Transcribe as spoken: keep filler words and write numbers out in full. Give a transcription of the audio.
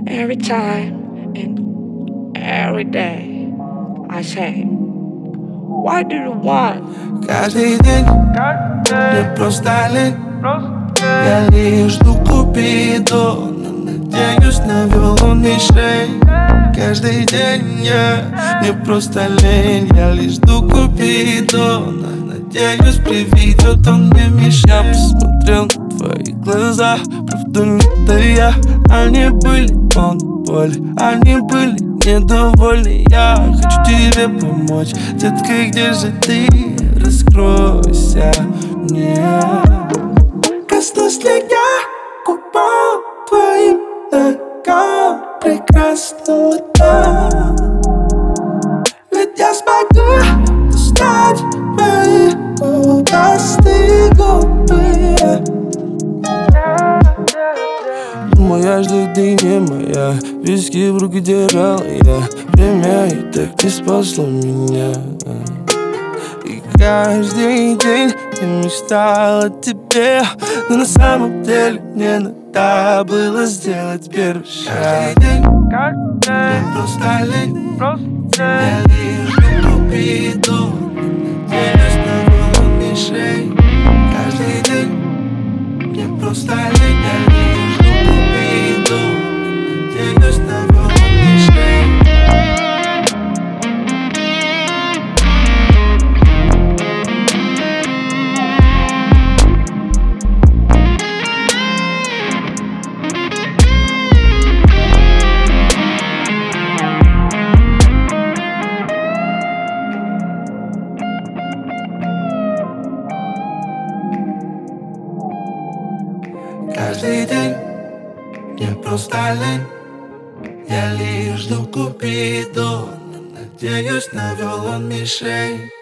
Every time and every day I say, why do you want? Каждый день мне просто лень. Я лишь жду Купидона, надеюсь, навел он мишень. Каждый день я, мне просто лень. Я лишь жду Купидона, надеюсь, приведет он мне мишень. Я посмотрел на твои глаза, правда не это я. Они были полны боли, они были недовольны. Я хочу тебе помочь, детка, где же ты? Раскройся мне. Коснулся ли я губам твоим ногам прекрасным летом? Ведь я смогу достать твои губастые губы. Моя ждать, ты не моя. Виски в руки держал я. Время и так не спасло меня. И каждый день я мечтал о тебе, но на самом деле мне надо было сделать первый шаг. Каждый день я просто лень. Я лишь жду Купиду, надеюсь, навел он мишень. Каждый день мне просто лень. Я лишь жду Купиду, надеюсь, навел он мишень. Каждый день мне просто лень. Я лишь жду Купидона, надеюсь, навел он мишень.